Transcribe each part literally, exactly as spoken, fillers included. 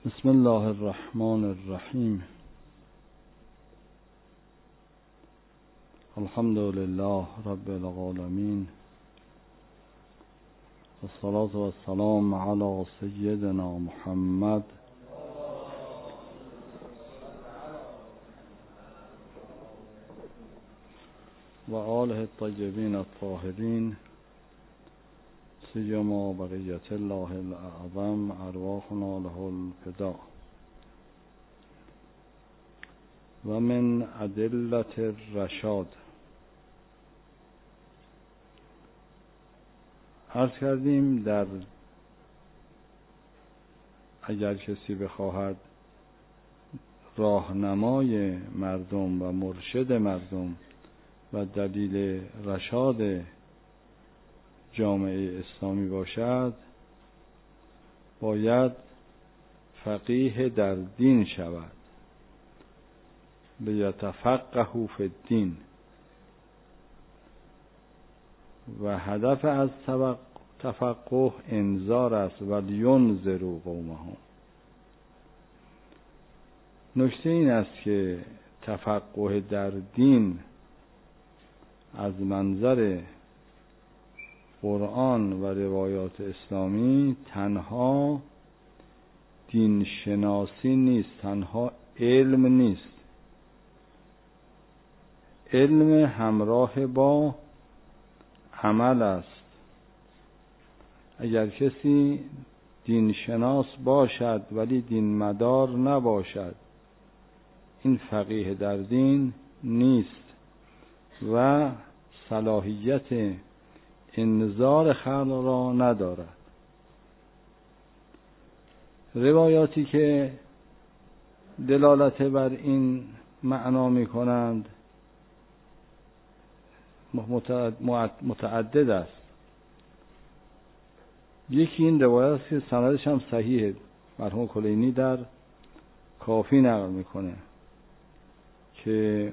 بسم الله الرحمن الرحیم. الحمد لله رب العالمین، والصلاة والسلام علی سیدنا محمد و آله الطیبین الطاهرین، سیما بقیت الله الاعظم ارواحنا له الفداء. و من ادلة الرشاد، عرض کردیم در اگر کسی بخواهد راهنمای مردم و مرشد مردم و دلیل رشاد جامعه اسلامی باشد، باید فقیه در دین شود، لیتفقهوا فی الدین. و هدف از تفقه انذار است، ولینذروا قومهم. نکته این است که تفقه در دین از منظر قرآن و روایات اسلامی تنها دین شناسی نیست، تنها علم نیست، علم همراه با عمل است. اگر کسی دین شناس باشد ولی دین مدار نباشد، این فقیه در دین نیست و صلاحیت انذار خلق را ندارد. روایاتی که دلالت بر این معنا می کنند متعدد است. یکی این روایت است که سندش هم صحیحه، مرحوم کلینی در کافی نقل میکنه که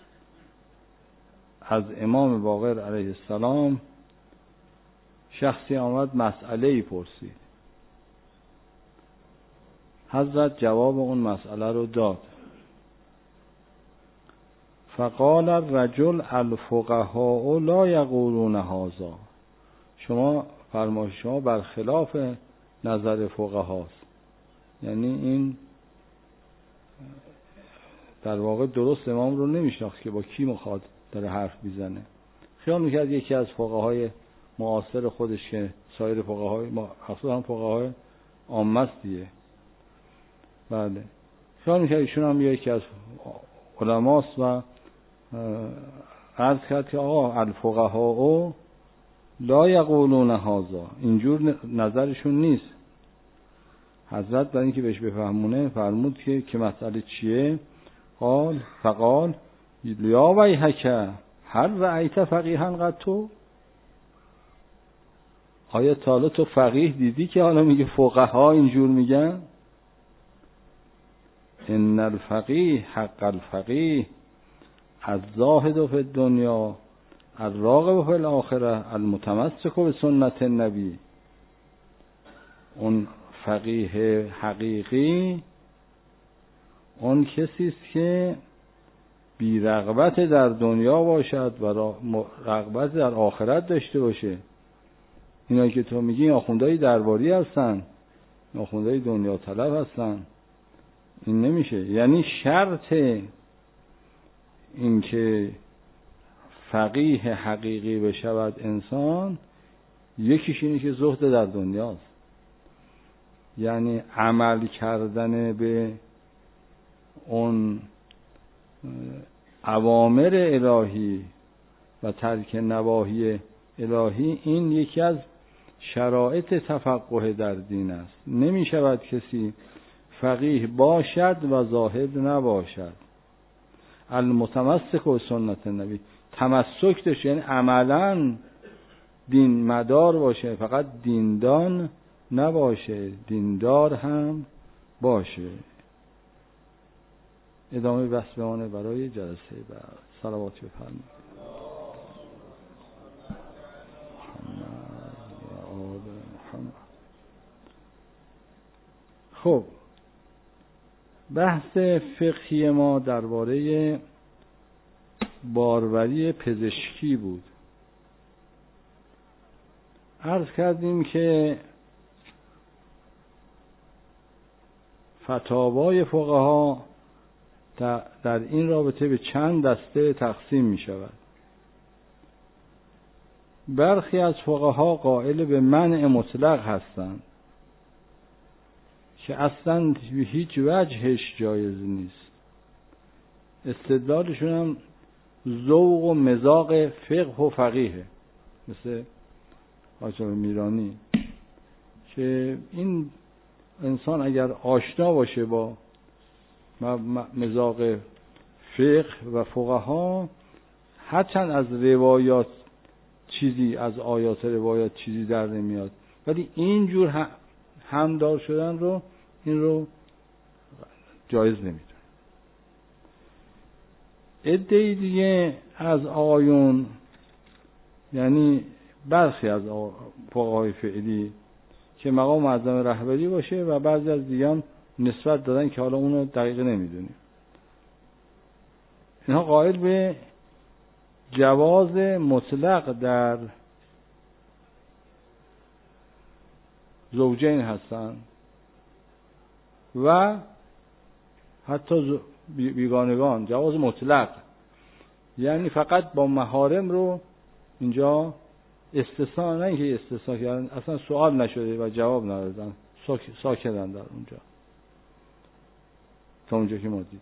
از امام باقر علیه السلام شخصی آمد مسئله ای پرسید، حضرت جواب اون مسئله رو داد. فقال الرجل الفقهاء لا یقولون هذا. شما فرمایش شما برخلاف نظر فقهاست، یعنی این در واقع درست امام رو نمیشناخت که با کی مخاطب داره حرف میزنه. خیال میکرد یکی از فقهای معاصر خودش که سایر فقهای خصوصا فقهای عامه است دیگه. بله، خیال میکرد ایشون هم یکی از علماست و عرض کرد که آقا الفقهاء لا یقولون هذا، اینجور نظرشون نیست. حضرت برای اینکه بهش بفهمونه فرمود که که مسئله چیه؟ قال فقال یا ویحک هل رأیت فقیها قد تو؟ آیا تا حالا تو فقیه دیدی که حالا میگه فقها اینجور میگن؟ ان الفقیه حق الفقیه الزاهد فی الدنیا الراغب فی الاخره المتمسک بسنت النبی. اون فقیه حقیقی اون کسی است که بی رغبت در دنیا باشد و رغبت در آخرت داشته باشه. اینا که تو میگی آخوندهای درباری هستن، آخوندهای دنیا طلب هستن، این نمیشه. یعنی شرط این که فقیه حقیقی بشود انسان، یکیش اینه که زهد در دنیاست، یعنی عمل کردن به اون اوامر الهی و ترک نواهی الهی. این یکی از شرایط تفقه در دین است. نمی شود کسی فقیه باشد و زاهد نباشد. المتمسک به سنت النبی، تمسک داشته یعنی عملا دین مدار باشه، فقط دیندان نباشه، دیندار هم باشه. ادامه بحث بمانه برای جلسه بعد. صلوات بفرمایید. خب بحث فقهی ما درباره باروری پزشکی بود. عرض کردیم که فتاوای فقها در این رابطه به چند دسته تقسیم می شود. برخی از فقها قائل به منع مطلق هستند که اصلا به هیچ وجهش جایز نیست. استدلالشون هم ذوق و مذاق فقه و فقیه، مثل آیت الله میرانی، که این انسان اگر آشنا باشه با مذاق فقه و فقها، هرچند از روایات چیزی، از آیات روایات چیزی در نمیاد، ولی اینجور همدار شدن رو این رو جایز نمیدونه. عده دیگه از آقایون، یعنی برخی از فقهای فعلی که مقام معظم رهبری باشه و بعضی از دیگه نسبت دادن که حالا اونو دقیق نمیدونیم، اینها قائل به جواز مطلق در زوجین هستن و حتی بیگانگان، جواز مطلق، یعنی فقط با محارم رو اینجا استثناء، نه اینکه استثناء کردن، اصلا سوال نشده و جواب ندادن، ساکتن در اونجا تا اونجا که ما دیدیم.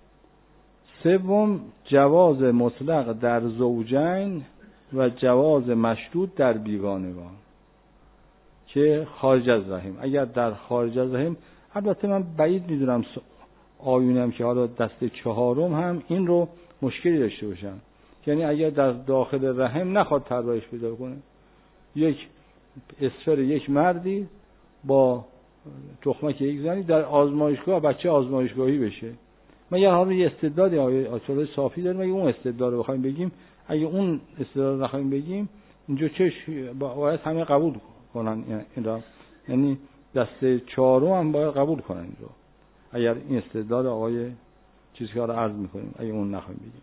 سوم، جواز مطلق در زوجین و جواز مشروط در بیگانگان که خارج از رحم. اگر در خارج از رحم، البته من بعید میدونم آیونم که حالا دسته چهارم هم این رو مشکلی داشته باشن، یعنی اگر در داخل رحم نخواد پرورش پیدا کنه، یک اسفر یک مردی با تخمک یک زنی در آزمایشگاه بچه آزمایشگاهی بشه، مگر حالا یه استعدادی آیت الله صافی داره، مگر اون استعداد رو بخوایم بگیم، اگه اون استعداد رو بخوایم بگیم اینجا چه باید همه قبول کنن این را، یعنی دسته چهارم هم باید قبول کنن این رو، اگر این استعداد آقای چیزی که رو عرض میکنیم اگه اون نخوایم بگیم.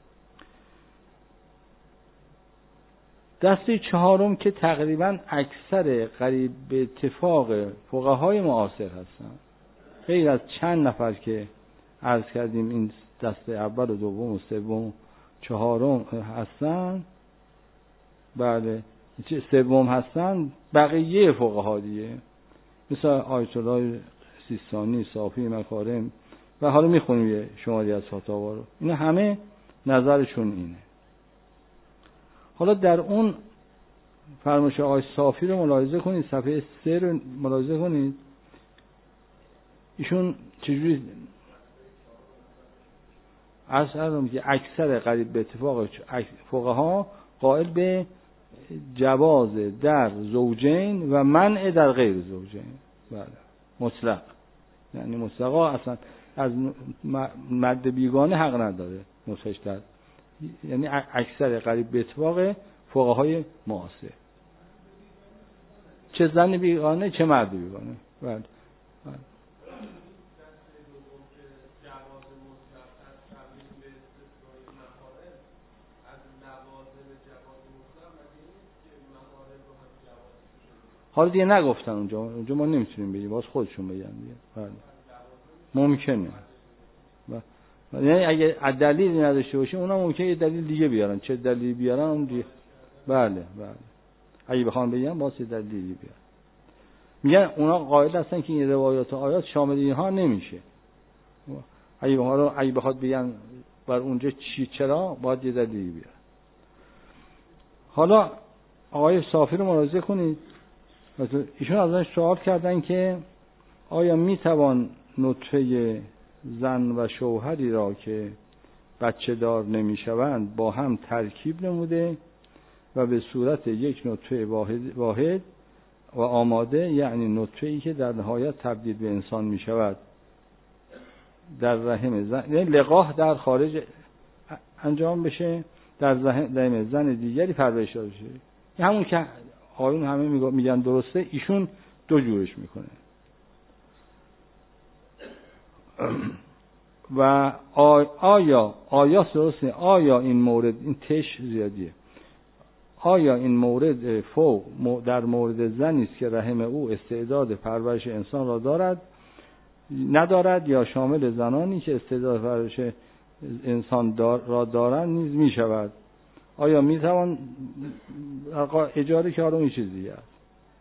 دسته چهارم که تقریبا اکثر قریب به اتفاق فقهای معاصر هستن، غیر از چند نفر که عرض کردیم این دسته اول و دوم و سوم و چهارم هستن، بله سوم هستن، بقیه فقها دیگه مثل آیت الله سیستانی، صافی، مکارم و حالا میخونیم یه شماری از فتاوا رو، اینا همه نظرشون اینه. حالا در اون فرمایش آقای صافی رو ملاحظه کنید، صفحه سه رو ملاحظه کنید، ایشون چجوری عرض کردم که اکثر قریب به اتفاق فقها قائل به جواز در زوجین و منع در غیر زوجین، بله مطلق، یعنی مطلقا اصلا از مرد بیگانه حق نداره نصحش در، یعنی اکثر قریب به اتفاق فقهای معاصر، چه زن بیگانه چه مرد بیگانه، بله بله. حالا دیگه نگفتن اونجا، اونجا ما نمیتونیم بگیم، باز خودشون بگن دیگه، بله ممکنه، یعنی اگه دلیلی نداشته باشه اونا ممکنه یه دلیل دیگه بیارن، چه دلیلی بیارن اون دیگه، بله بله اگه بخوام بگم باز یه دلیل دیگه بیارن. میگن اونا قائل هستن که این روایات و آیات شامل اینها نمیشه، اگه بخواد اگه بخواد بگن بر اونجا چی چرا باید یه دلیلی بیارن. حالا آقای صافی رو ملاحظه کنید، ایشون ازش سوال کردن که آیا میتوان نطفه زن و شوهری را که بچه دار نمیشوند با هم ترکیب نموده و به صورت یک نطفه واحد, واحد و آماده، یعنی نطفه‌ای که در نهایت تبدیل به انسان میشود، در رحم زن، یعنی لقاح در خارج انجام بشه، در رحم زن دیگری پرورش داده بشه، همون که آیون همه میگن درسته، ایشون دو جورش میکنه. و آیا آیا درسته آیا این مورد این تش زیادیه آیا این مورد فوق در مورد زنی است که رحم او استعداد پرورش انسان را دارد ندارد یا شامل زنانی که استعداد پرورش انسان دار را دارند نیز می شود؟ آیا می توان اجاره که آرون این چیز دیگه است؟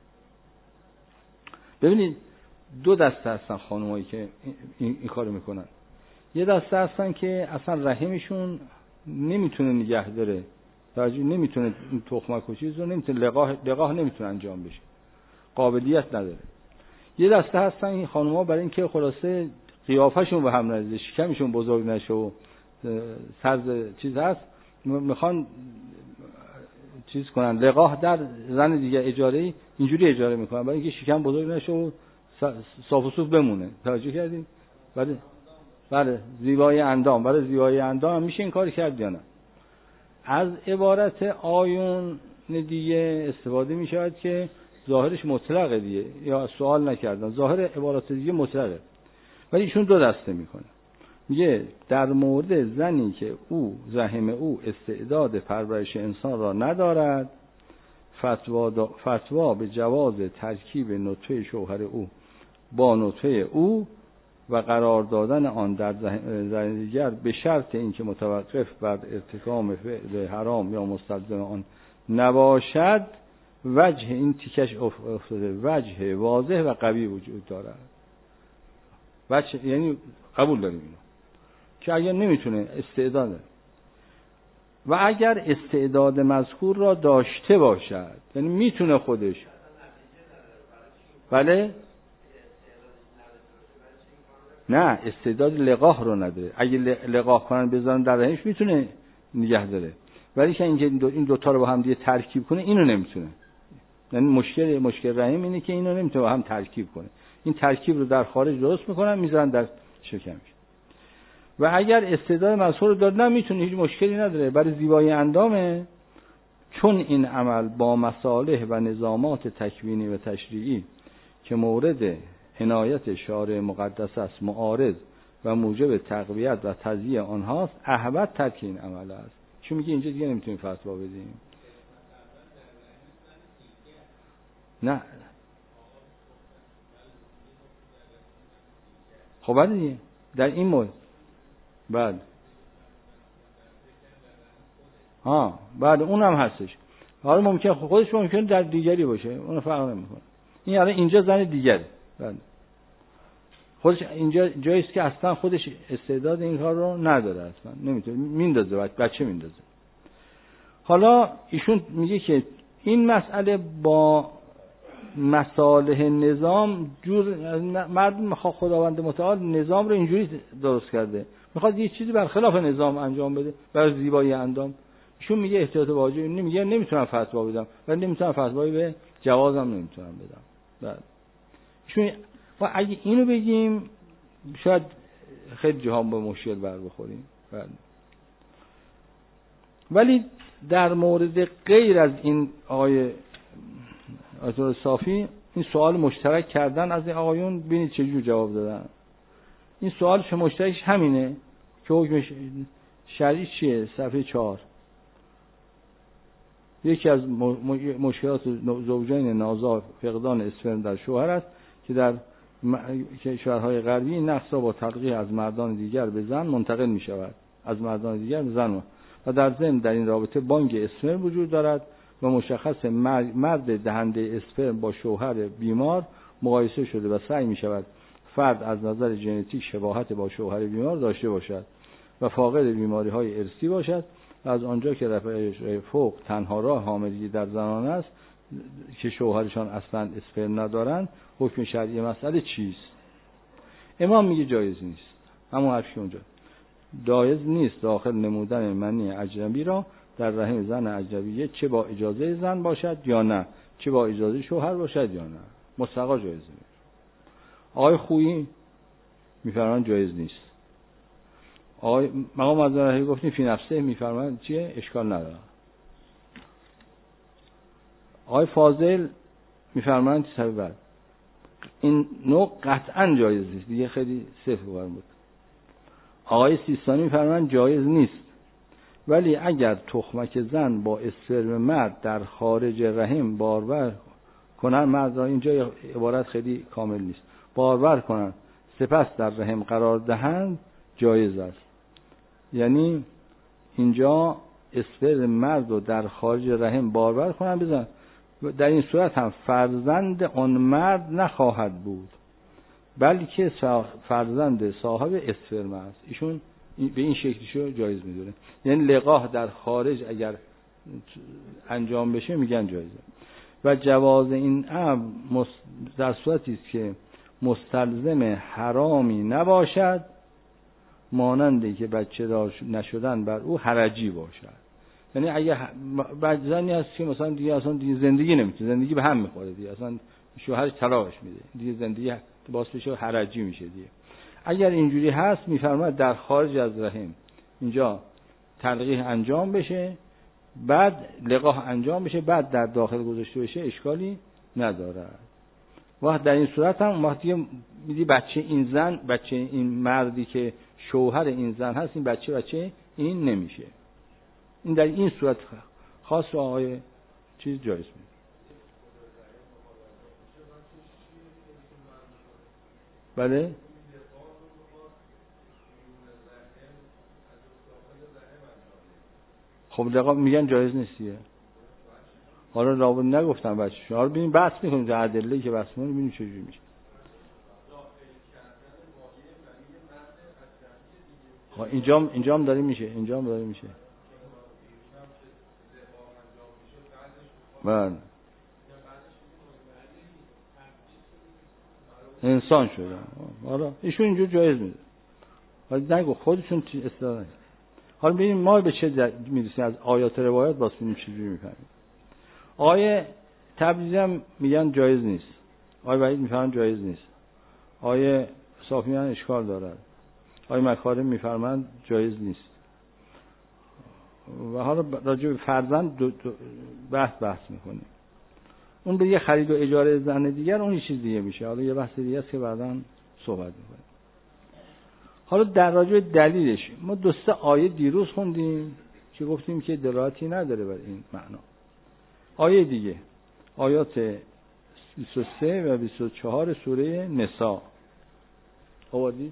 ببینید دو دسته هستن خانمایی که این, این کارو میکنن. یه دسته هستن که اصلا رحمشون نمیتونه نگه داره، توجه نمیتونه این تخمک و چیز رو نمیتونه لقاح لقاح نمیتونه انجام بشه، قابلیت نداره. یه دسته هستن این خانم‌ها برای اینکه خلاصه قیافشون به هم نریزه، شکمشون بزرگ نشه و سرز چیز هست، میخوان چیز کنن لقاح در زن دیگه اجاره اینجوری اجاره میکنن برای اینکه شکم بزرگ نشه و صاف و صوف بمونه. توجه کردین؟ بله بله زیبایی اندام، برای زیبایی اندام میشه این کاری کرد یا نه؟ از عبارت آیون دیگه استفاده میشود که ظاهرش مطلقه دیگه، یا سوال نکردن، ظاهر عبارت دیگه مطلقه، ولی ایشون دو دسته میکنه. میگه در مورد زنی که او رحم او استعداد پرورش انسان را ندارد، فتوا, دا فتوا به جواز ترکیب نطفه شوهر او با نطفه او و قرار دادن آن در زن دیگر به شرط اینکه متوقف بر ارتکاب فعل حرام یا مستلزم آن نباشد، وجه این تیکش افتاده، وجه واضح و قوی وجود دارد. وجه یعنی قبول داریم اینو که اگر نمیتونه استعداد و اگر استعداد مذکور را داشته باشد، یعنی میتونه خودش، بله نه استعداد لقاح رو نداره. اگه لقاح کنن بذارن در رحمش میتونه نگه داره، ولی که اینکه این دوتا رو با هم دیگه ترکیب کنه اینو نمیتونه. یعنی مشکل مشکل رحم اینه که اینو نمیتونه با هم ترکیب کنه. این ترکیب رو در خارج درست میکنن میذارن در شکمش. و اگر استعداد مذکور رو داره نمیتونه، هیچ مشکلی نداره، برای زیبایی اندامه، چون این عمل با مصالح و نظامات تکوینی و تشریعی که مورد عنایت شارع مقدس است معارض و موجب تقویت و تضییع آنهاست، احوط ترک این عمل است. چون میگه اینجا دیگه نمیتونیم فتوا بدیم. نه خب بعد در این مورد بعد ها بعد اونم هستش. حالا ممکن خودش ممکن در دیگری باشه، اون فرق نمیکنه. این الان اینجا زن دیگره، بعد خودش اینجا جایی است که اصلا خودش استعداد این کار رو نداره، اصلا نمیتونه، میندازه بچه میندازه. حالا ایشون میگه که این مسئله با مصالح نظام جور مردم خداوند متعال نظام رو اینجوری درست کرده، میخواد یه چیزی برخلاف نظام انجام بده برای زیبایی اندام. ایشون میگه احتیاط واجب نمیگه، نمیتونم فتوا بدم و نمیتونم فتوایی به جوازم نمیتونم بدم. بعد ایشون و اگه اینو بگیم شاید خیلی جاها به مشکل بر بخوریم. بعد ولی در مورد غیر از این آقای آیت صافی این سوال مشترک کردن از این آقایون، ببینید چجور جواب دادن. این سوال چه مشترکش همینه که حکم شرعی چیه؟ صفحه چهار. یکی از مشکلات زوجین نازا فقدان اسپرم در شوهر است که در کشورهای غربی این نقص با تلقیح از مردان دیگر به زن منتقل می شود، از مردان دیگر به زن، و در ضمن در این رابطه بانک اسپرم وجود دارد و مشخص مرد دهنده اسپرم با شوهر بیمار مقایسه شده و سعی می شود فرد از نظر ژنتیک شباهت با شوهر بیمار داشته باشد و فاقد بیماری های ارثی باشد. و از آنجا که رفع فوق تنها راه حاملگی در زنان است که شوهرشان اصلا اسپرم ندارند، حکم شرعی مسئله چیست؟ امام میگه جایز نیست. همون حرفی که اونجا جایز نیست داخل نمودن منی اجنبی را در رحم زن اجنبیه، چه با اجازه زن باشد یا نه، چه با اجازه شوهر باشد یا نه، مطلقا جایز نیست. آقای خویی میفرمان جایز نیست. آقای مقام معظم گفتیم فی نفسه میفرمان چیه؟ اشکال نداره. آقای فاضل میفرمان صحیح بعد این نوع قطعا جایز نیست. دیگه خیلی صفر بود. آقای سیستانی می‌فرمایند جایز نیست، ولی اگر تخمک زن با اسپرم مرد در خارج رحم بارور کنن، مرد را اینجا عبارت خیلی کامل نیست، بارور کنن سپس در رحم قرار دهند جایز است. یعنی اینجا اسپرم مرد رو در خارج رحم بارور کنن بزن، در این صورت هم فرزند آن مرد نخواهد بود، بلکه فرزند صاحب اسپرم است. ایشون به این شکلیشو جایز میدونه. یعنی لقاح در خارج اگر انجام بشه میگن جایزه. و جواز این امر در صورتی است که مستلزم حرامی نباشد، مانندی که بچه دار نشدن بر او حرجی باشد. یعنی اگه زنی هست که مثلا دیگه اصلا دیگه زندگی نمیتونه، زندگی به هم میخوره دیگه، اصلا شوهرش طلاقش میده دیگه، زندگی باعث بشه حرجی میشه دیگه. اگر اینجوری هست میفرماید در خارج از رحم اینجا تلقیح انجام بشه، بعد لقاح انجام بشه، بعد در داخل گذاشته بشه، اشکالی ندارد. وقت در این صورت هم وقتی میدی بچه این زن، بچه این مردی که شوهر این زن هست، این بچه بچه این نمیشه. این در این صورت خاص آقای چیز جایز میده. بله خب لقا میگن جایز نیستیه. حالا لابد نگفتم بچه شما رو ببین بحث میکنیم در ادله که بحث میکنیم ببینیم چجوری میشه. اینجا اینجا هم داره میشه، اینجا هم داره میشه. بله انسان شده. حالا ایشون اینجا جایز میده، ولی نگو خودشون استدلال. حالا ببینیم ما به چه میرسیم از آیات روایات، واسه ببینیم چجوری میفهمیم. آیه تبریزی هم میگن جایز نیست، آیه وحید میفرمان جایز نیست، آیه صافی میگن اشکال دارد، آیه مکارم میفرمان جایز نیست. و حالا راجع به فرزند دو دو بحث بحث میکنیم. اون به یه خرید و اجاره زن دیگر اون یه چیز دیگه میشه، حالا یه بحث دیگه است که بعداً صحبت میکنیم. حالا در راجع به دلیلش ما دو سه آیه دیروز خوندیم که گفتیم که دلالتی نداره بر این معنا. آیه دیگه آیات بیست و سه و بیست و چهار سوره نساء آوردید؟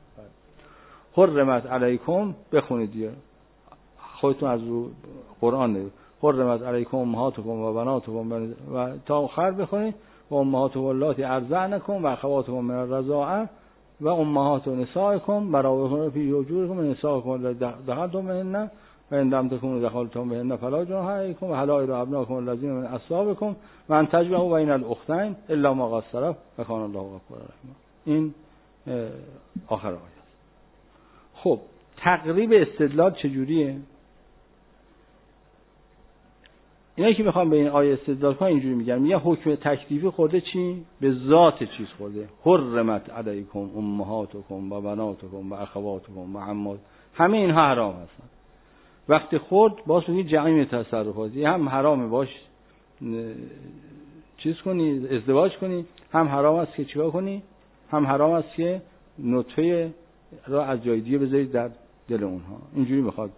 حرمت علیکم، بخونید دیگه خودتون از رو قرآن نگید. حرمت علیکم امهاتکم و بناتکم و تا آخر بخونید. و امهاتکم اللاتی ارضعنکم و اخواتکم من الرضاعه و امهات نسائکم براءتکم فی حجورکم من نسائکم دخلتم بهن و ان لم تکونوا دخلتم بهن فلا جناح علیکم و حلائل ابنائکم الذین من اصلابکم و ان تجمعوا بین الاختین الا ما قد سلف و کان الله غفورا رحیما. این آخر آیه. خب تقریب استدلال چجوریه؟ اینا که میخوام به این آیه استدلال کنم اینجوری میگن، میگن حکم تکلیفی خورده چی؟ به ذات چیز خورده. حرمت علیکم امهاتکم و بناتکم و اخواتکم و عمات، همه اینها حرام هستن. وقتی خورد باز میگه جمعی تصرفاتی، هم حرامه باش چیز کنی، ازدواج کنی، هم حرام است که چیکار کنی، هم حرام است که نطفه را از جای دیگه بذارید در دل اونها. اینجوری میخواد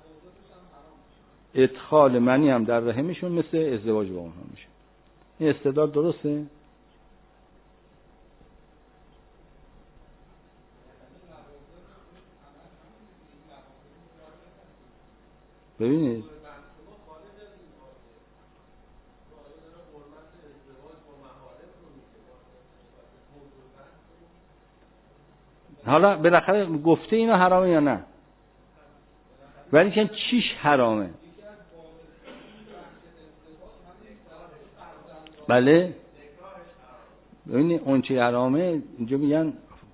ادخال منی هم در رحمشون مثل ازدواج با اونها میشه. این استدلال درسته؟ ببینید حالا بالاخره گفته اینا حرامه یا نه؟ ولی که چیش حرامه؟ بله ببینید اون چی حرامه اینجا میگن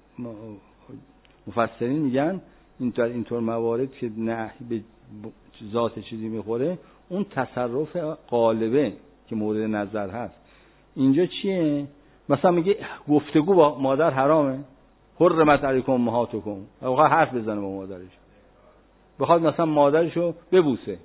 مفسرین میگن اینطور اینطور موارد که نه به ذات چیزی میخوره، اون تصرف غالبه که مورد نظر هست. اینجا چیه؟ مثلا میگه گفتگو با مادر حرامه، حرمت علیکم امهاتکم، بخواد حرف بزنه با مادرش، بخواد مثلا مادرشو ببوسه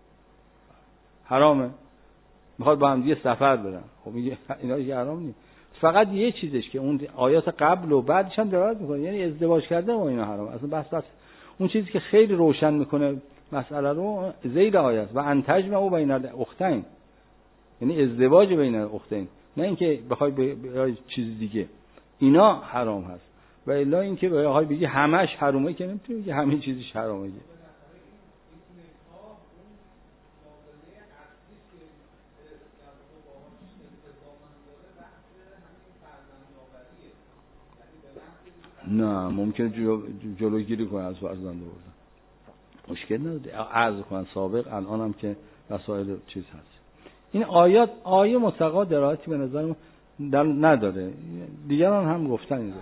حرامه، میخواد با هم دیگه سفر برن، خب میگه اینا که حرام نیست. فقط یه چیزش که اون آیات قبل و بعدش هم دراز میکنه، یعنی ازدواج کرده با اینا حرام. اصلا بس بس اون چیزی که خیلی روشن میکنه مسئله رو ذیل آیات و انتج ما بین الاختین، یعنی ازدواج بین الاختین، نه اینکه بخوای به چیز دیگه. اینا حرام هست و الا اینکه بخوای بگی همش حرامه که نمیتونی بگی همه چیزش حرامه. نه ممکنه جلو جلوگیری کنه از فرزند آوردن، مشکل نداره، عرض کنن سابق الان هم که وسایل چیز هست. این آیات آیه متقا درایتی به نظر من نداره، دیگران هم گفتن اینو.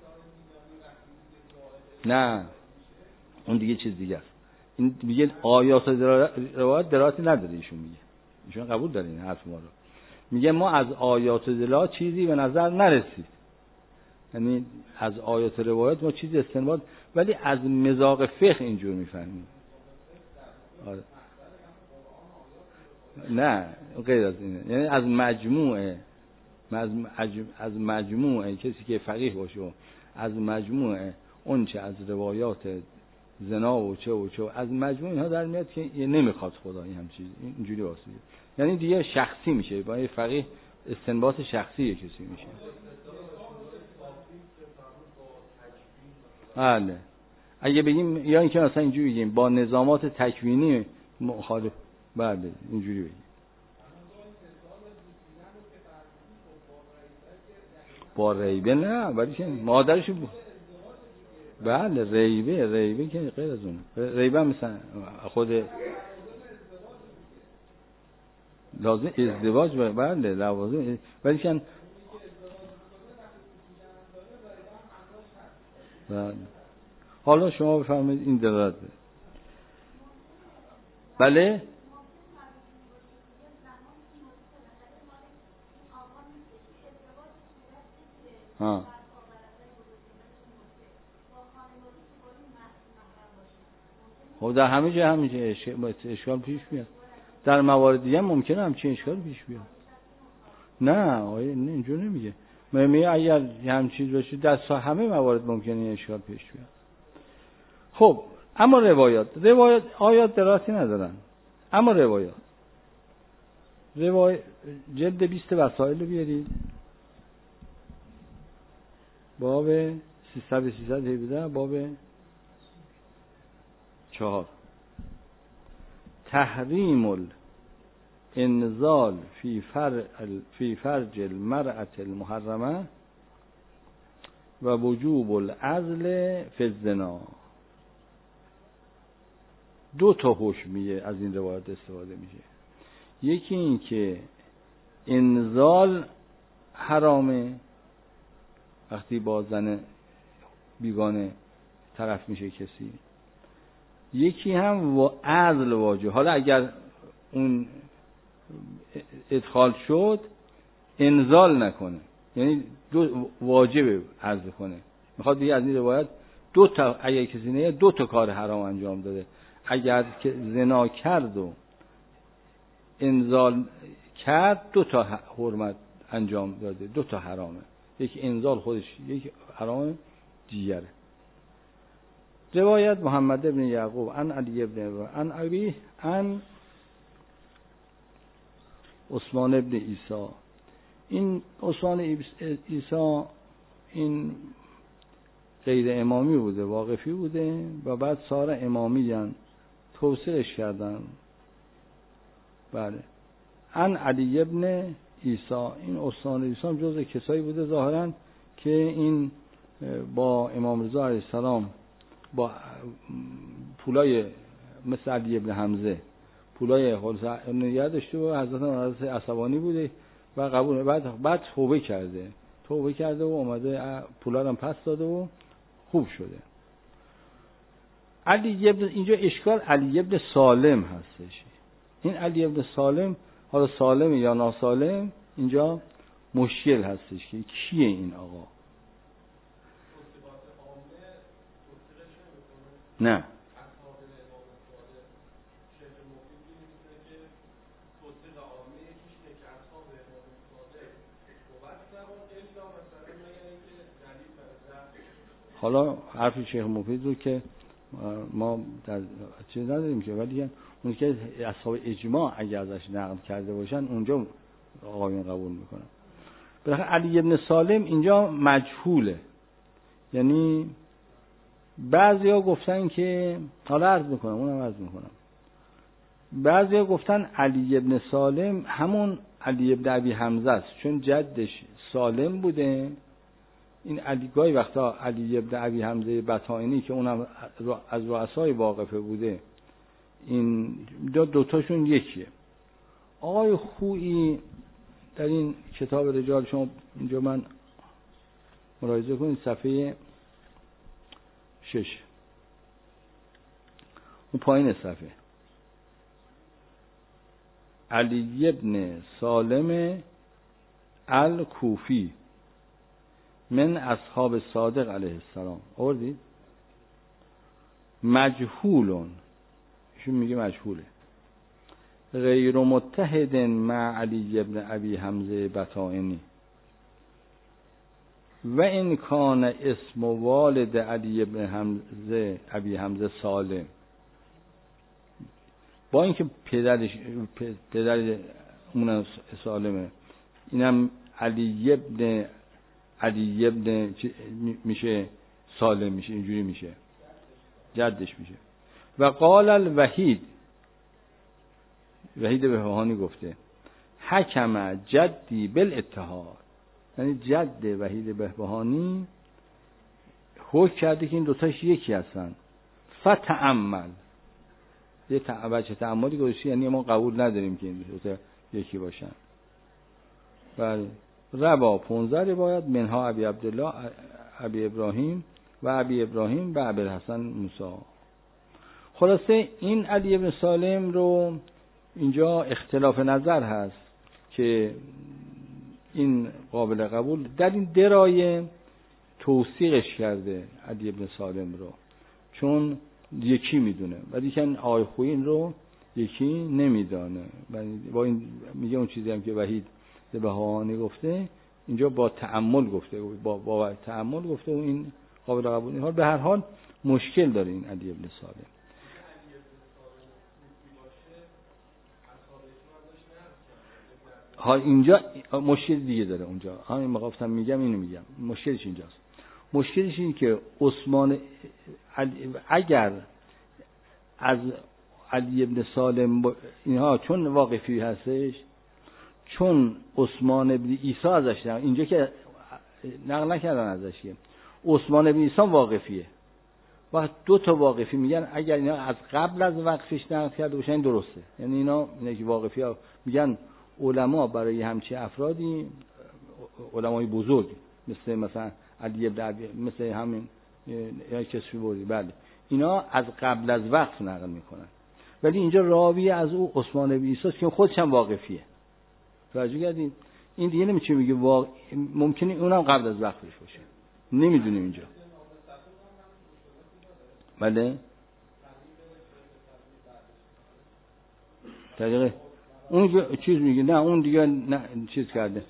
نه اون دیگه چیز دیگه است. این میگه آیات روایت درایتی نداره، ایشون میگه، ایشون قبول داره این حرف ما رو. میگه ما از آیات دلالت چیزی به نظر نرسید، یعنی از آیات روایت ما چیزی استنباط، ولی از مذاق فقه اینجور میفهمیم. آره. نه غیر از اینه، یعنی از مجموعه از از مجموعه کسی که فقیه باشه و از مجموعه اون چه از روایات زنا و چه و چه از مجموعه اینها در میاد که نمیخواد خدا این هم چیز اینجوری واسه، یعنی دیگه شخصی میشه، با یه فقیه استنباط شخصی کسی میشه. بله اگه بگیم یا اینکه مثلا اینجوری بگیم با نظامات تکوینی مخالف، بله اینجوری بگیم. با ریبه نه، ولی که مادرش بود. بله ریبه ریبه که غیر از اون ریبه مثلا خود لازم ازدواج، بله لازم، ولی که بله. حالا شما بفرمایید این دلالت بده. بله ها خب در همه جا همینجا اشکال پیش میاد، در موارد دیگه ممکنه همچین اشکال پیش بیاد. نه آیه نه اینجور نمیگه، میگه اگر هم چیز باشه در همه موارد ممکنه اشکال پیش بیاد. خب اما روایات روایات آیات دراتی ندارن، اما روایات روایت جلد بیست وسائل رو بیارید، باب سیصد سیصد و هفده، باب چهار، تحریم الانزال فی فر فی فرج المرأة المحرمه و وجوب العزل فی الزنا. دو تا حکمیه از این روایت استفاده میشه. یکی این که انزال حرامه وقتی با زن بیگانه طرف میشه کسی، یکی هم و عزل واجب. حالا اگر اون ادخال شد انزال نکنه، یعنی دو واجب عزل کنه. میخواد دیگه از این روایت دو تا اگر کسی نه دو تا کار حرام انجام داده، اگر که زنا کرد و انزال کرد دو تا حرمت انجام داده، دو تا حرامه، یکی انزال خودش یکی حرام دیگره. روایت محمد ابن یعقوب عن علی ابن عن ابی عن عثمان ابن عیسی. این عثمان عیسی این غیر امامی بوده، واقفی بوده و بعد سار امامیان توسیعش کردن. بله عن علی ابن عیسی. این عثمان عیسی هم جزء کسایی بوده ظاهرا که این با امام رضا علیه السلام با پولای مثل علی ابن حمزه پولای خلص نگه داشته و حضرت حضرت عصبانی بوده و قبول بعد بعد توبه کرده توبه کرده و اومده پولا رو پس داده و خوب شده. علی ابن اینجا اشکال علی ابن سالم هستش. این علی ابن سالم حالا سالم یا ناسالم اینجا مشکل هستش که کیه این آقا. نه حالا حرف شیخ مفید رو که ما در چیز نداریم که، ولی اون که اصحاب اجماع اگر ازش نقل کرده باشن اونجا آقایون قبول میکنن. بالاخره علی ابن سالم اینجا مجهوله، یعنی بعضیا گفتن که حالا عرض میکنم اونم عرض میکنم بعضیا گفتن علی ابن سالم همون علی ابن ابی حمزه است، چون جدش سالم بوده. این علی گاهی وقتا علی ابن ابی حمزه بطائنی که اونم از رؤسای واقفه بوده، این دو دوتاشون یکیه. آقای خویی در این کتاب رجال، شما اینجا من ملاحظه کنید صفحه شش اون پایین صفحه، علی ابن سالم الکوفی من اصحاب صادق علیه السلام آوردید؟ مجهولون، ایشون میگه مجهوله، غیر متحد مع علی ابن ابی حمزه بطائنی و این کان اسم والد علی ابن حمزه ابی حمزه سالم، با اینکه پدرش پدر اون سالمه، اینم علی ابن علی ابن میشه سالم میشه، اینجوری میشه جدش میشه. و قال الوحید، وحید بهبهانی گفته حکم جدی بالاتحاد، یعنی جد وحید بهبهانی حکم کرده که این دوتاش یکی هستن. فتأمل، یه بچه تأملی گذاشته، یعنی ما قبول نداریم که این دوتا یکی باشن. بله ربا پونزده روایت منها ابی عبدالله ابی ابراهیم و ابی ابراهیم و ابی الحسن موسی. خلاصه این علی ابن سالم رو اینجا اختلاف نظر هست که این قابل قبول، در این درایه توثیقش کرده علی ابن سالم رو، چون یکی میدونه، ولی که آقای خویی این رو یکی نمیدانه. با این میگه اون چیزی هم که وحید بهبهانی گفته اینجا با تأمل گفته، با, با تأمل گفته و این قابل قبول. حال به هر حال مشکل داره این علی ابن سالم. ها اینجا مشکل دیگه داره اونجا، همین مقافتم میگم اینو میگم مشکلش اینجاست. مشکلش اینه که عثمان اگر از علی ابن سالم اینها چون واقفی هستش، چون عثمان ابن عیسی ازش نقل، اینجا که نقل نکردن ازش، عثمان ابن عیسی واقفیه. وقت دو تا واقفی میگن اگر اینا از قبل از وقفش نقل کرده باشن درسته، یعنی اینا اینا که واقفی ها میگن علما برای همچین افرادی، علمای بزرگ مثل مثلا علی ابن ابی، مثل همین یا کسی بودی، بله اینا از قبل از وقف نقل میکنن، ولی اینجا راوی از او عثمان ابن عیسی که خودش هم واقفیه. توجه کردین؟ این دیگه نمیشه میگه واقع... ممکنه اونم قبل از وقفش باشه، نمیدونیم اینجا. بله طریقه اون چیز میگه، نه اون دیگه نه چیز کرده،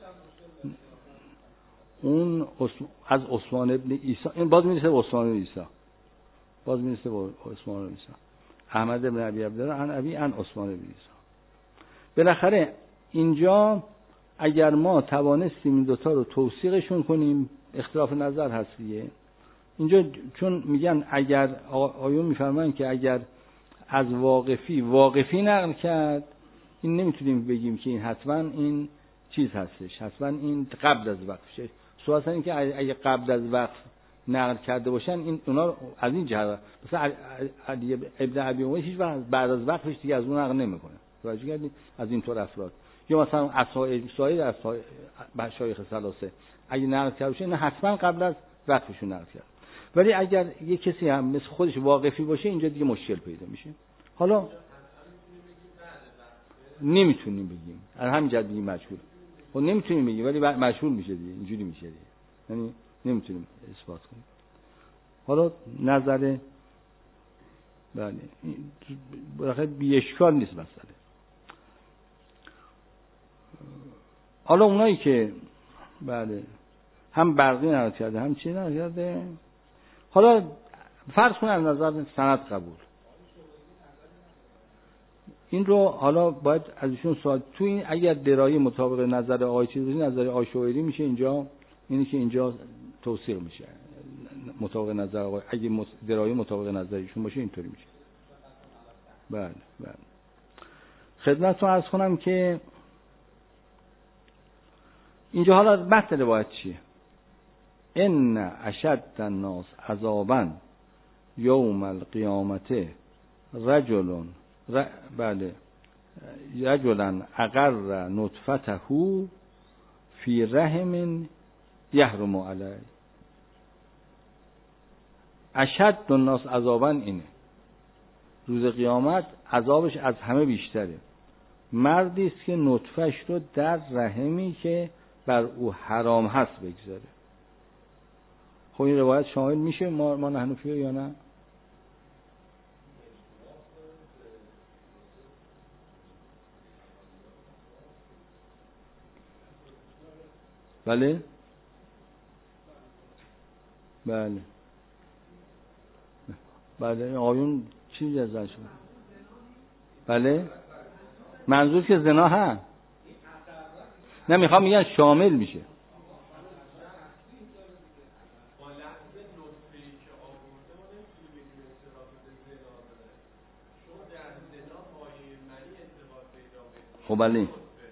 اون از عثمان ابن عیسی، این باز میرسه به عثمان ابن عیسی، باز میرسه به عثمان ابن عیسی، احمد ابن ابی عبدالله عن ابی عن عثمان ابن عیسی. بالاخره اینجا اگر ما توانستیم این دوتا رو توثیقشون کنیم، اختلاف نظر هست دیگه اینجا، چون میگن اگر آیون میفرماین که اگر از واقفی واقفی نقل کرد، این نمیتونیم بگیم که این حتما این چیز هستش، حتما این قبل از وقفشه. سوال این که اگه قبل از وقف نقل کرده باشن، این اونا از این جهت مثلا علی ابن ابی امیه هیچ وقت بعد از وقفش دیگه از اون نقل نمیکنه. توجه کردید؟ از این طور افراد یا مثلا اصحاب سایر اصحاب مشایخ ثلاثه اگه نقل کرده باشه، نه حتما قبل از وقفشون نقل کرد. ولی اگر یک کسی هم مثل خودش واقفی باشه، اینجا دیگه مشکل پیدا میشه. حالا نمیتونیم بگیم، از همین جهت بگیم مجهول، خب نمیتونیم بگیم ولی مجهول میشه دیگه، اینجوری میشه دیگه، یعنی نمیتونیم اثبات کنیم. حالا نظر بله بالاخره بی اشکال نیست مسئله. حالا اونایی که بله هم برقی نقل کرده هم چی نقل کرده، حالا فرض کن از نظر سند قبول. این رو حالا باید از ایشون سوال، تو این اگر درایی مطابق نظر آقای چیز بشه، نظر آقای شویری میشه اینجا، اینی که اینجا توصیق میشه مطابق نظر آقای، اگه درایی مطابق نظر ایشون باشه اینطوری میشه. بله بله. خدمتتون عرض کنم که اینجا حالا متن روایت چیه؟ ان اشد الناس عذابا یوم القیامت رجل ر... بله رجلا اقر نطفته فی رحم یحرم علیه. اشد الناس عذابا اینه، روز قیامت عذابش از همه بیشتره. مردی است که نطفهش رو در رحمی که بر او حرام هست بگذاره. خب این روایت شامل میشه ما ما حنفی‌ها یا نه؟ بله بله بله. آیون چی ازش؟ بله منظور که زنا ها نه، میخوام میگن شامل میشه. خب بله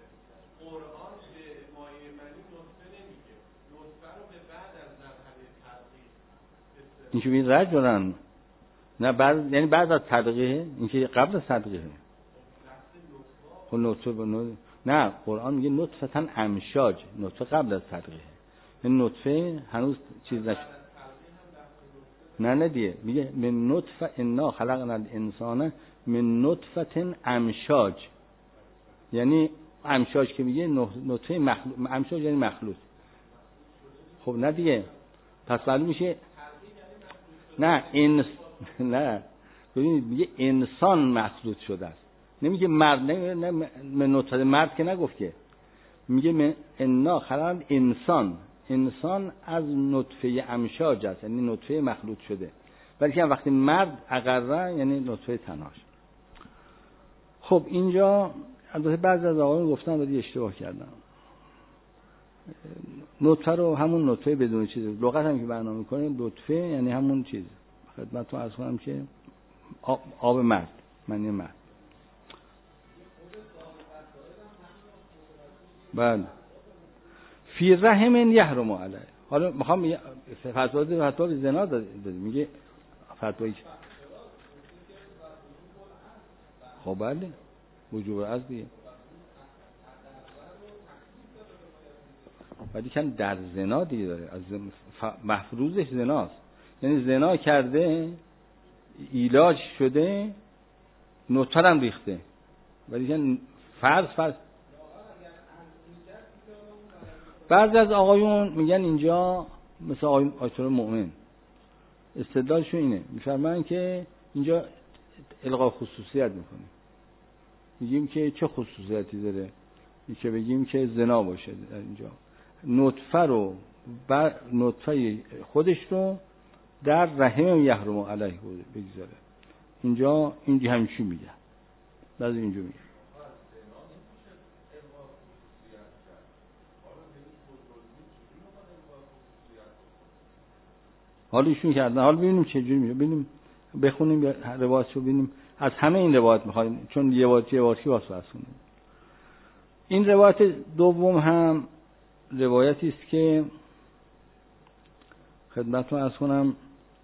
این که بین رجلن نه بعد، یعنی بعد از تدقیه، این که قبل از تدقیه. خب نطفه بنو... نه قرآن میگه نطفتن امشاج، نطفه قبل از تدقیه، این نطفه هنوز چیز نشد. نه نه دیگه میگه من نطفه انا خلقنا الانسان من نطفه امشاج، یعنی امشاج که میگه نطفه مخلوط، امشاج یعنی مخلوط. خب نه دیگه پس معلوم میشه نه این نه ببینید میگه انسان مخلوط شده است، نمیگه مرد. نه نه من نطفه مرد که نگفت که، میگه من انا خلقنا انسان، انسان از نطفه امشاج است، یعنی نطفه مخلوط شده. ولی که وقتی مرد اقره یعنی نطفه تناش. خب اینجا البته بعضی از آقایون گفتن ولی اشتباه کردن، نطفه رو همون نطفه بدون چیز، لغت هم که برنامه میکنه نطفه یعنی همون چیز. خدمتتون عرض کنم که آب, آب مرد، معنی مرد. بله فی رحم یحرم علیه. حالا میخوام فتوا ده، فتوا به زنا داده، میگه فتوایی خب بله وجوب از دیگه، ولی کن در زنا دیگه داره، از مفروضش زناست، یعنی زنا کرده ایلاج شده نطفه هم ریخته، ولی کن فرض فرض. بعضی از آقایون میگن اینجا مثل آقای آیت الله مؤمن استدلالشون اینه، میفرمایند که اینجا الغا خصوصیت میکنه، میگیم که چه خصوصیتی داره که بگیم که زنا باشه در اینجا، نطفه رو بر نطفه خودش رو در رحم یحرم علیه بگذاره. اینجا اینجا همچی میگه، بعضی اینجا میگه حالا ایشون کردن. حالا ببینیم چه جوری میشه، ببینیم بخونیم روایتشو ببینیم. از همه این روایت میخوایم چون یه واژه یه واژه واسه بسونه. این روایت دوم هم روایتی است که خدمتتون عرض کنم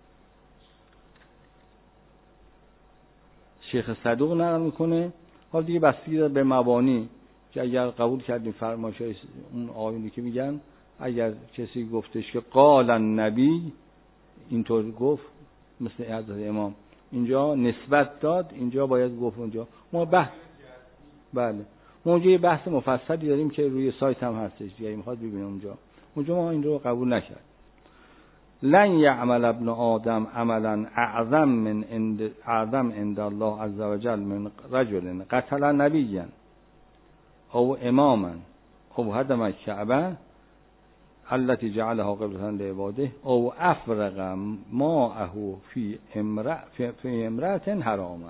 شیخ صدوق نقل میکنه. حالا دیگه بستگی داره به مبانی که اگر قبول کردیم فرمایشای اون آیونی که میگن، اگر کسی گفتش که قال النبی اینطور گفت مثل حضرت امام اینجا نسبت داد، اینجا باید گفت اونجا ما بحث بله ما اونجا یه بحث مفصلی داریم که روی سایت هم هستش دیگه، میخواد ببینیم اونجا اونجا ما این رو قبول نکرد. لن یعمل ابن آدم عملا اعظم من عند اعظم عند الله عز وجل من رجل قتل نبیا او اماما او هدم الکعبه التي جعلها قبلة لعباده او افرغ ماءه فی امرأ فی امرأة حرامه.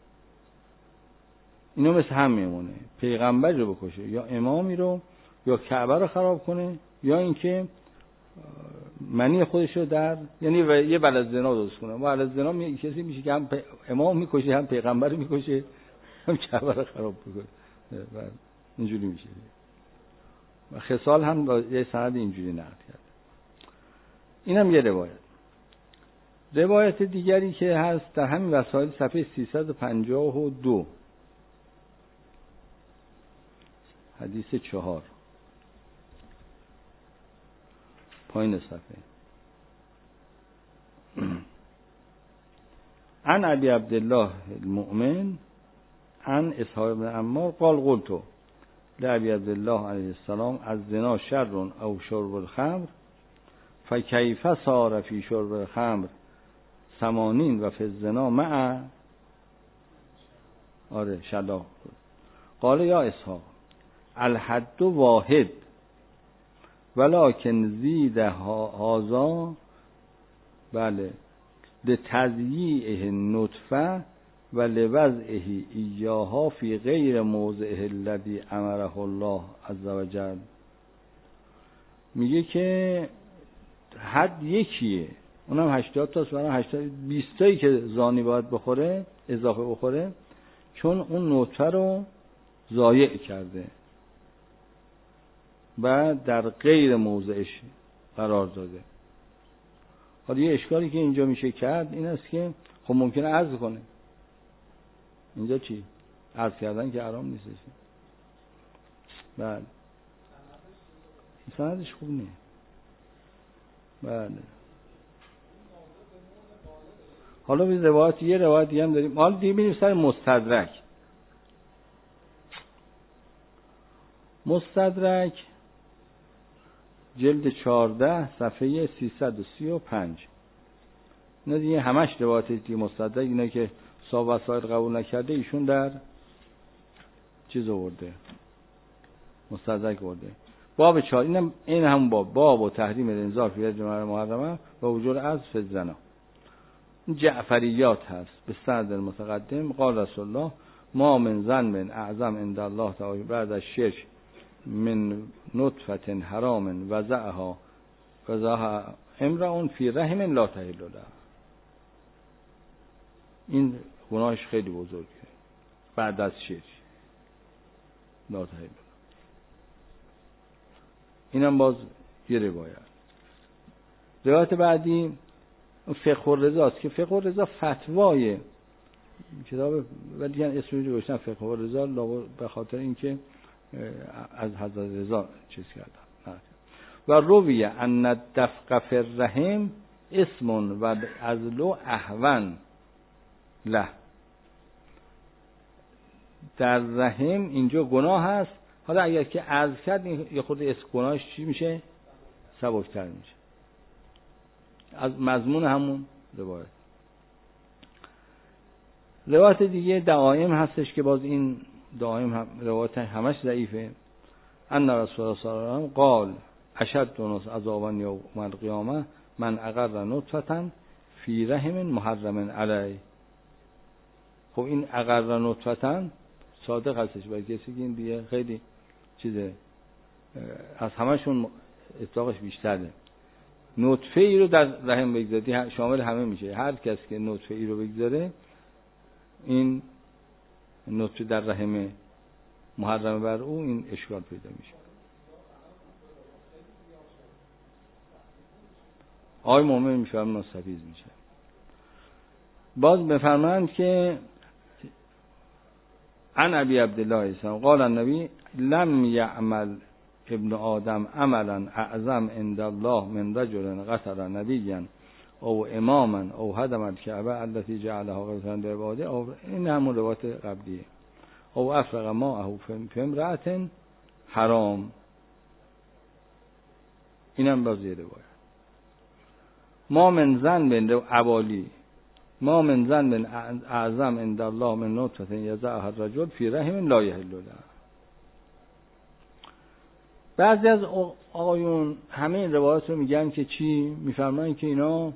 اینو مثل هم میمونه، پیغمبر رو بکشه یا امامی رو یا کعبه رو خراب کنه یا اینکه منی خودش رو در یعنی یه بلد زنا درست کنه. بلد زنا می... کسی میشه که هم پ... امام میکشه هم پیغمبر میکشه هم کعبه رو خراب میکنه و اینجوری میشه. و خصال هم یه سند اینجوری نقل کرد. اینم یه روایت. روایت دیگری که هست در همین وسائل صفحه سیصد و پنجاه و دو حدیث چهار پایین صفحه. عن ابی عبدالله المؤمن عن اسحاق بن عمار قال قلت لابی عبدالله علیه السلام از زنا شر او شرب الخمر فکیف صار فی شرب الخمر ثمانین و فی الزنا مع آره شلا. قال یا اسحاق الحد واحد ولکن زید هذا بله لتضییعه نطفه و لوضعه ایاها فی غیر موضعه الذی امره الله عز وجل. میگه که حد یکیه، اونم هشتاد تاست، برای هشتاد بیست تایی که زانی باید بخوره اضافه بخوره چون اون نطفه رو ضایع کرده و در غیر موضعش قرار داده. حالا یه اشکالی که اینجا میشه کرد این است که خب ممکنه عرض کنه اینجا چی؟ عرض کردن که حرام نیست. بله سندش خوب نیست. بله حالا به روایت یه روایت دیگه هم داریم. حالا دیگه میریم سر مستدرک. مستدرک جلد چهارده صفحه سیصد و سی و پنج. اینا دیگه همش روایت دیگه مستدرک، اینا که صاحب وسائل قبول نکرده ایشون در چیز آورده مستدرک آورده. باب چهار اینم این هم باب باب و تحریم الانظار فی جمعه محرمه و وجود از فزنا. جعفریات هست به سند المتقدم قال رسول الله ما من ذنب اعظم عند الله تعالی بعد از شرک من نطفه حرام وضعها وضعها امرأ فی رحم لا تحل له. این گناهش خیلی بزرگه بعد از شرک لا تحل له. اینم باز یه روایت. روایت بعدی فقه الرضا است که فقه الرضا فتوای کتاب ولی اسمش رو گذاشتن فقه الرضا به خاطر اینکه از حضرت رضا چیز کردن. و رویه ان الدفق فی الرحم اسم و العزل اهون له. در رحم اینجا گناه هست، حالا اگر که عزل کرد یه خود اس گناهش چی میشه؟ سبکتر میشه. از مضمون همون روایت. روایت دیگه دعائم هستش که باز این دائم هم روایت همش ضعیفه. ان رسول الله صلی الله علیه و آله قال اشد الناس عذابا یوم القیامه من اقر نطفه فی رحم محرم علیه. خب این اقر نطفه صادق هستش برای کسی که این دیگه خیلی چیزه از همشون اطلاقش بیشتره. نطفه ای رو در رحم بگذاری شامل همه میشه. هر کس که نطفه ای رو بگذاره این نطفه در رحم محرم بر او این اشکال پیدا میشه. آی مومن میفرمان ناستفیز میشه. باز بفرمایند که عن ابی عبدالله اسلام قال النبی لم یعمل ابن آدم عملا اعظم عند الله من رجل قتل نبیا او اماما او هدم الکعبه التي جعلها قبلة لعباده او این همون روایت قبلیه او افرغ ماءه فی امرأة حرام. اینم باز یه روایت. ما من ذنب عوالی ما من ذنب اعظم عند الله من نطفه یضعها الرجل فی رحم لا یحل له. بعضی از آقایون همه این روایات رو میگن که چی؟ میفرمایند که اینا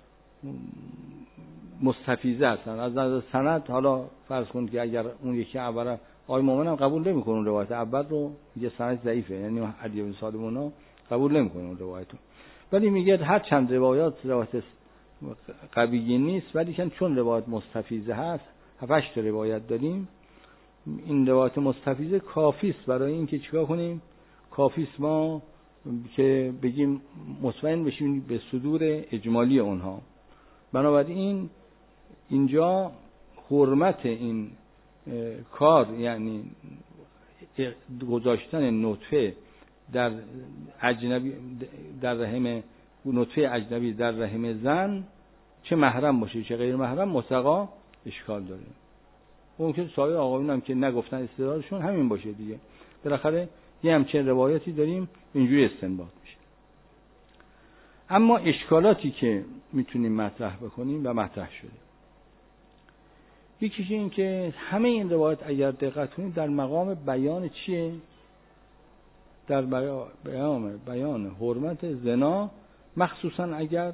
مستفیضه هستن از نظر سند. حالا فرض کنید که اگر اون یکی اولا آقای مومن هم قبول نمیکنه اون روایت اول رو، میگه سند ضعیفه، یعنی علی بن سالمون قبول نمیکنه اون روایت رو، ولی میگه هر چند روایات روایت قوی نیست، ولی چون روایت مستفیضه هست، هفت هشت روایت داریم، این روایت مستفیضه کافی است برای اینکه چیکار کنیم؟ کافی است ما که بگیم مطمئن بشیم به صدور اجمالی اونها. بنابراین اینجا حرمت این کار، یعنی گذاشتن نطفه در اجنبی در رحم نطفه اجنبی در رحم زن، چه محرم باشه چه غیر محرم، مطلقا اشکال داره. اون که سایر آقایون هم که نگفتن استدلالشون همین باشه دیگه. بالاخره یه همچین روایتی داریم اینجوری استنباط میشه. اما اشکالاتی که میتونیم مطرح بکنیم و مطرح شده، یکیش این که همه این روایت اگر دقت کنید در مقام بیان چیه؟ در بیان بیان حرمت زنا، مخصوصا اگر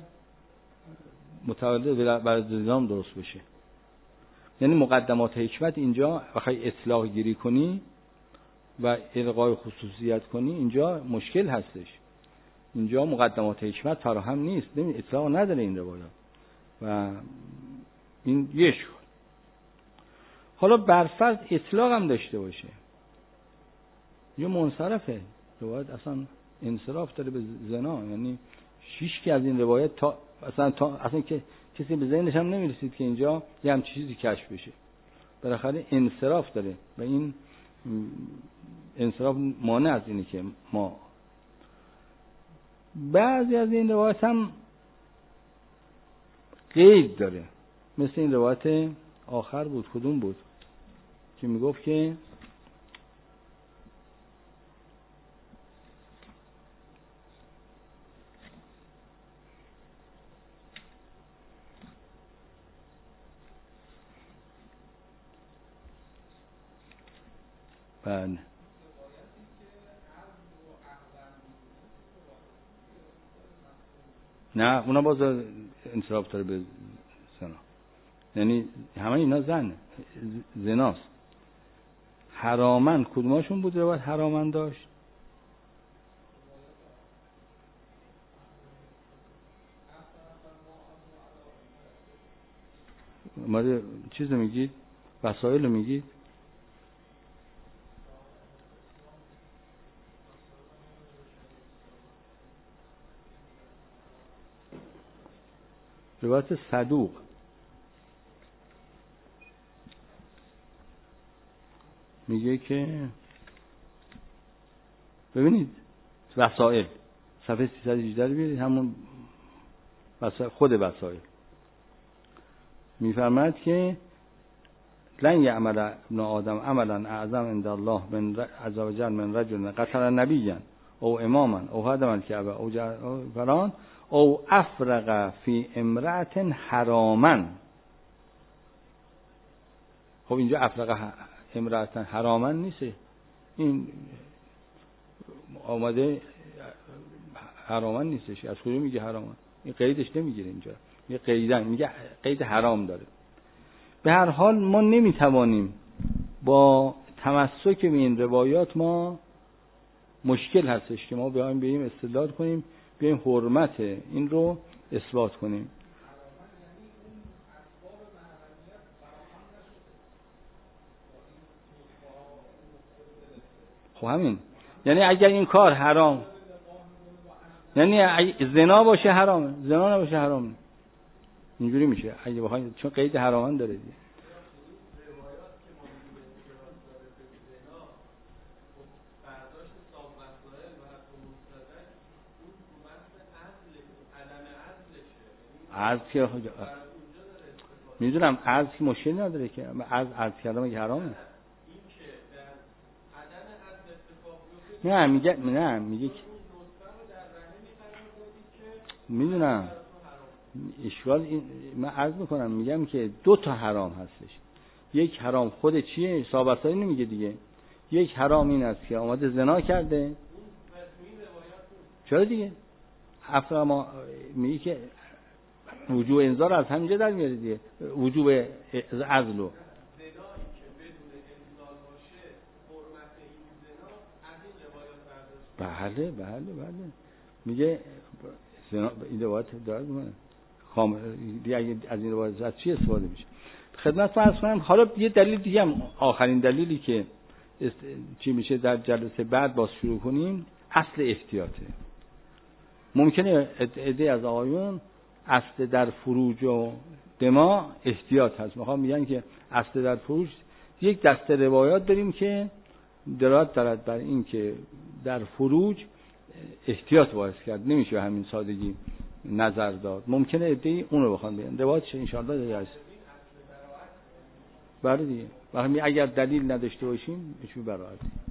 متولد بر نظام درست بشه. یعنی مقدمات حکمت اینجا بخوای اطلاق گیری کنی و الغای خصوصیت کنی، اینجا مشکل هستش. اینجا مقدمات حکمت فراهم نیست، نمی اطلاق نداره این روایات و این یه اشکال. حالا برفرض اطلاق هم داشته باشه، یه منصرفه روایت، اصلا انصراف داره به زنا، یعنی شیش که از این روایت تا اصلا تا اصلا که کسی به ذهنش هم نمیرسید که اینجا یه هم چیزی کشف بشه. بالاخره انصراف داره و این انصراف مانع از اینه که ما بعضی از این روایت هم قید داره، مثل این روایت آخر بود، کدوم بود که میگفت که بله نه اونا باز انصراف داره به زنا، یعنی همه اینا زن زناست. حرامن کدوماشون بود روایت حرامن داشت؟ ما چیز رو میگید؟ وسایل رو میگید؟ روایت صدوق میگه که ببینید وسائل صفحه سیصد و هجده رو بیارید، همون وسائل خود وسائل میفرماید که لن یعمل ابن آدم عملا اعظم عند الله من عز وجل من رجل قتل نبیا او اماما او هدم الکعبه او فلان او افرغ فی امرأة حراما. خب اینجا افرغ امرأة حراما نیست، این آمده حراما نیستش. از کجا میگه حراما؟ این قیدش نمیگیره اینجا، یه قیدن میگه قید حرام داره. به هر حال ما نمیتوانیم با تمسک به این روایات، ما مشکل هستش که ما بیایم بگیم استدلال کنیم، بیایم حرمت این رو اثبات کنیم. خب همین، یعنی اگر این کار حرام، یعنی زنا باشه حرامه، زنا نباشه حرامه، اینجوری میشه اگه بخواید، چون قید حرامن داره دیگه. عرض که میدونم عرض که مشکل نداره که عرض عرض کردم که حرامه. نه میگه نه میگه میدونم اشکال این، من عرض میکنم میگم که دو تا حرام هستش. یک حرام خود چیه؟ صاحب اصلی نمیگه دیگه. یک حرام این است که آمده زنا کرده چرا دیگه افرا ما میگه که وجوب انذار از همینجا در میاد دیگه، وجوب عزل رو بله بله بله میگه این روایت داره من خام دیگه از این روایت از چی استفاده میشه خدمت فرض کنم. حالا یه دلیل دیگه هم، آخرین دلیلی که است... چی میشه در جلسه بعد باز شروع کنیم، اصل احتیاطه. ممکنه عده از آقایون اصل در فروج و دما احتیاط هست، میخوام میگن که اصل در فروج یک دسته روایات داریم که دلالت دارد بر این که در فروج احتیاط باید کرد، نمیشه همین سادگی نظر داد. ممکنه عده‌ای اون رو بخوان بگن روایتش ان شاء الله دیگه است. بله دیگه وقتی اگر دلیل نداشته باشیم چه براحتی